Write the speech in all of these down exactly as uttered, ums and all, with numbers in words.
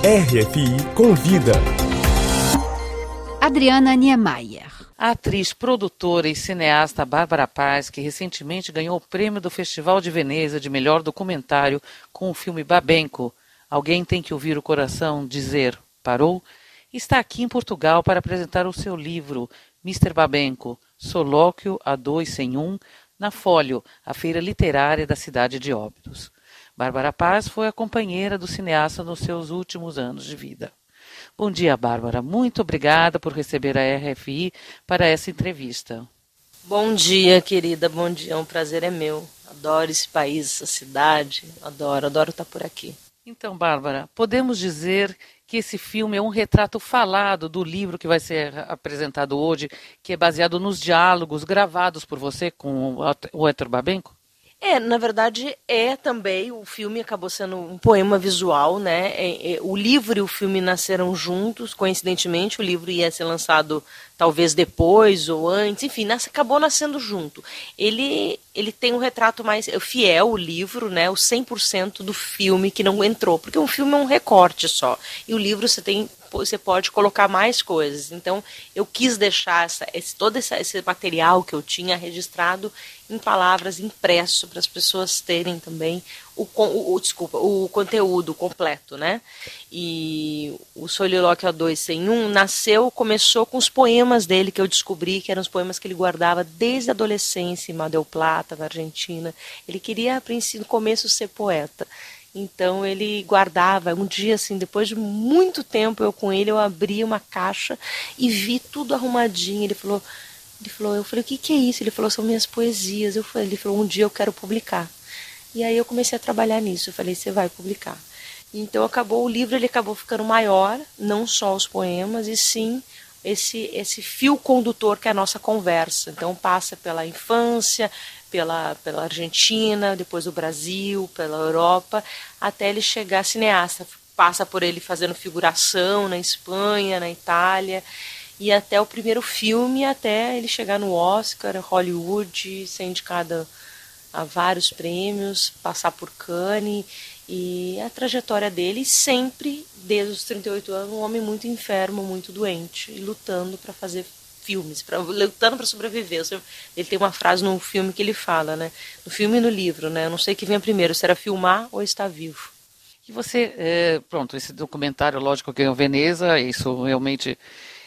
R F I Convida. Adriana Niemeyer. A atriz, produtora e cineasta Bárbara Paz, que recentemente ganhou o prêmio do Festival de Veneza de melhor documentário com o filme Babenco, Alguém Tem que Ouvir o Coração Dizer Parou, está aqui em Portugal para apresentar o seu livro mister Babenco, Solóquio a dois sem um, na Folio, a feira literária da cidade de Óbidos. Bárbara Paz foi a companheira do cineasta nos seus últimos anos de vida. Bom dia, Bárbara. Muito obrigada por receber a R F I para essa entrevista. Bom dia, querida. Bom dia. Um prazer é meu. Adoro esse país, essa cidade. Adoro, adoro estar por aqui. Então, Bárbara, podemos dizer que esse filme é um retrato falado do livro que vai ser apresentado hoje, que é baseado nos diálogos gravados por você com o Héctor Babenco? É, na verdade, é também, o filme acabou sendo um poema visual, né? É, é, o livro e o filme nasceram juntos, coincidentemente, o livro ia ser lançado talvez depois ou antes, enfim, nasce, acabou nascendo junto. Ele, ele tem um retrato mais fiel, o livro, né? O cem por cento do filme que não entrou, porque um filme é um recorte só, e o livro você tem... você pode colocar mais coisas. Então, eu quis deixar essa, esse, todo esse, esse material que eu tinha registrado em palavras, impresso, para as pessoas terem também o, o, o, desculpa, o conteúdo completo, né? E o Solilóquio a dois sem um nasceu, começou com os poemas dele, que eu descobri que eram os poemas que ele guardava desde a adolescência em Mar del Plata, na Argentina. Ele queria, a princípio, no começo, ser poeta. Então ele guardava, um dia assim, depois de muito tempo eu com ele, eu abri uma caixa e vi tudo arrumadinho. Ele falou, ele falou, eu falei, o que, que é isso? Ele falou, são minhas poesias. Eu falei, ele falou, um dia eu quero publicar. E aí eu comecei a trabalhar nisso, eu falei, você vai publicar. Então acabou o livro, ele acabou ficando maior, não só os poemas, e sim esse, esse fio condutor que é a nossa conversa. Então passa pela infância, Pela, pela Argentina, depois o Brasil, pela Europa, até ele chegar cineasta. Passa por ele fazendo figuração na Espanha, na Itália, e até o primeiro filme, até ele chegar no Oscar, Hollywood, ser indicado a vários prêmios, passar por Cannes, e a trajetória dele sempre, desde os trinta e oito anos, um homem muito enfermo, muito doente, e lutando para fazer filmes, pra, lutando para sobreviver. Ele tem uma frase no filme que ele fala, né? No filme e no livro, né? Eu não sei o que vem primeiro, se era filmar ou estar vivo. E você, é, pronto, esse documentário, lógico, que é em Veneza, isso realmente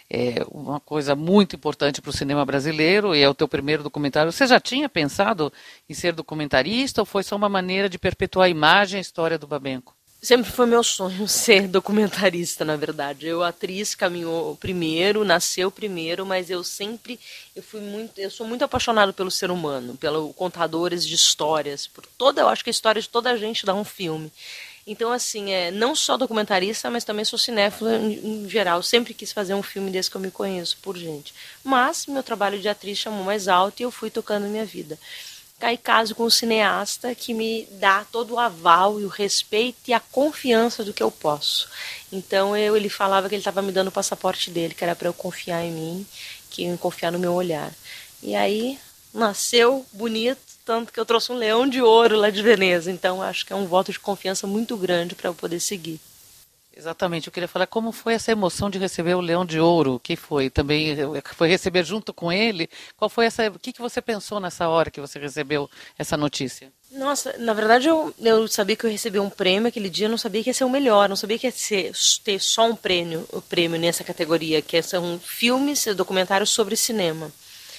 é uma coisa muito importante para o cinema brasileiro, e é o teu primeiro documentário. Você já tinha pensado em ser documentarista ou foi só uma maneira de perpetuar a imagem e a história do Babenco? Sempre foi meu sonho ser documentarista, na verdade. Eu, atriz, caminhou primeiro, nasceu primeiro, mas eu sempre, eu fui muito, eu sou muito apaixonado pelo ser humano, pelos contadores de histórias, por toda, eu acho que a história de toda a gente dá um filme. Então, assim, é, não só documentarista, mas também sou cinéfila em, em geral. Sempre quis fazer um filme desse que eu me conheço por gente. Mas meu trabalho de atriz chamou mais alto e eu fui tocando minha vida. Aí caso com um cineasta que me dá todo o aval e o respeito e a confiança do que eu posso. Então eu, ele falava que ele estava me dando o passaporte dele, que era para eu confiar em mim, que eu confiar no meu olhar. E aí nasceu bonito, tanto que eu trouxe um leão de ouro lá de Veneza. Então acho que é um voto de confiança muito grande para eu poder seguir. Exatamente, eu queria falar como foi essa emoção de receber o Leão de Ouro, que foi também, foi receber junto com ele, qual foi essa, o que, que você pensou nessa hora que você recebeu essa notícia? Nossa, na verdade eu, eu sabia que eu recebi um prêmio aquele dia, eu não sabia que ia ser o melhor, não sabia que ia ser, ter só um prêmio, um prêmio nessa categoria, que são filmes, documentários sobre cinema.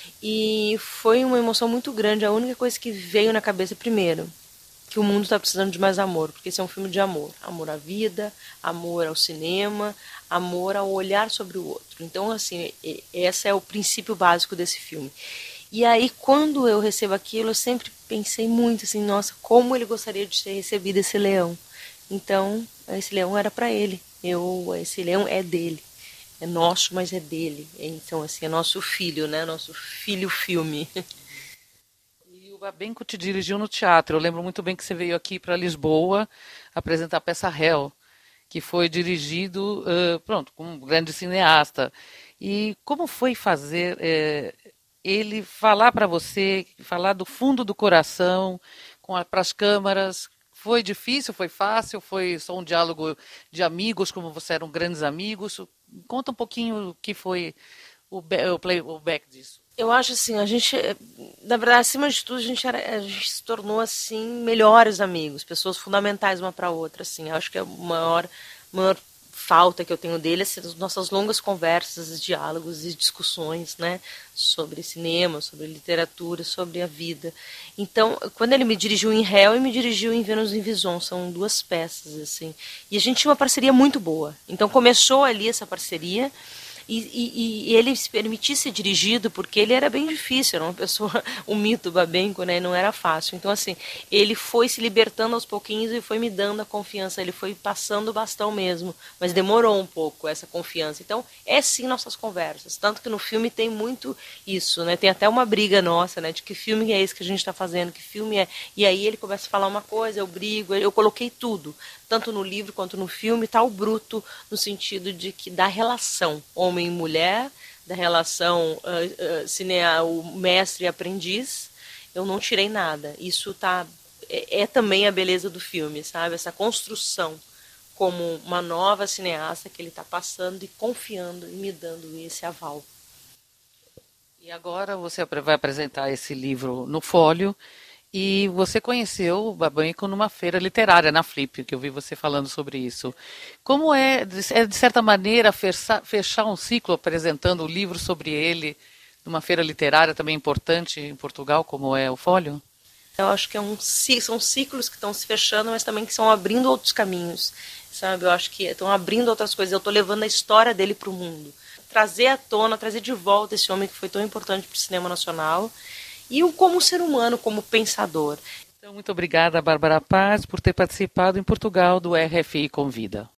E foi uma emoção muito grande, a única coisa que veio na cabeça primeiro, que o mundo está precisando de mais amor, porque esse é um filme de amor. Amor à vida, amor ao cinema, amor ao olhar sobre o outro. Então, assim, esse é o princípio básico desse filme. E aí, quando eu recebo aquilo, eu sempre pensei muito assim, nossa, como ele gostaria de ter recebido esse leão. Então, esse leão era para ele. Eu, esse leão é dele. É nosso, mas é dele. Então, assim, é nosso filho, né? Nosso filho-filme. O Babenco te dirigiu no teatro. Eu lembro muito bem que você veio aqui para Lisboa apresentar a peça Réu, que foi dirigido, uh, pronto, com um grande cineasta. E como foi fazer uh, ele falar para você, falar do fundo do coração, para as câmaras, Foi difícil, foi fácil, foi só um diálogo de amigos, como vocês eram grandes amigos? Conta um pouquinho o que foi o, be- o, play, o back disso. Eu acho assim, a gente, na verdade, acima de tudo, a gente, era, a gente se tornou assim melhores amigos, pessoas fundamentais uma para a outra, assim. Eu acho que a maior, maior falta que eu tenho dele é assim, as nossas longas conversas, diálogos e discussões, né, sobre cinema, sobre literatura, sobre a vida. Então, quando ele me dirigiu em Hell e me dirigiu em Vênus em Vison, são duas peças assim. E a gente tinha uma parceria muito boa. Então começou ali essa parceria. E, e, e ele se permitir ser dirigido, porque ele era bem difícil, era uma pessoa, um mito babenco, né? Não era fácil. Então, assim, ele foi se libertando aos pouquinhos e foi me dando a confiança, ele foi passando o bastão mesmo, mas demorou um pouco essa confiança. Então, é sim nossas conversas, tanto que no filme tem muito isso, né? Tem até uma briga nossa, né? De que filme é esse que a gente está fazendo, que filme é... E aí ele começa a falar uma coisa, eu brigo, eu coloquei tudo, tanto no livro quanto no filme, tá o bruto no sentido de que da relação homem e mulher, da relação uh, uh, cinea, o mestre e aprendiz, eu não tirei nada. Isso tá é, é também a beleza do filme, sabe? Essa construção como uma nova cineasta que ele está passando e confiando e me dando esse aval. E agora você vai apresentar esse livro no Fólio. E você conheceu o Babenco numa feira literária, na Flip, que eu vi você falando sobre isso. Como é, é de certa maneira, fechar, fechar um ciclo apresentando o livro sobre ele numa feira literária também importante em Portugal, como é o Fólio? Eu acho que é um, são ciclos que estão se fechando, mas também que estão abrindo outros caminhos, sabe? Eu acho que estão abrindo outras coisas. Eu estou levando a história dele para o mundo. Trazer à tona, trazer de volta esse homem que foi tão importante para o cinema nacional, e o como ser humano, como pensador. Então, muito obrigada, Bárbara Paz, por ter participado em Portugal do R F I Convida.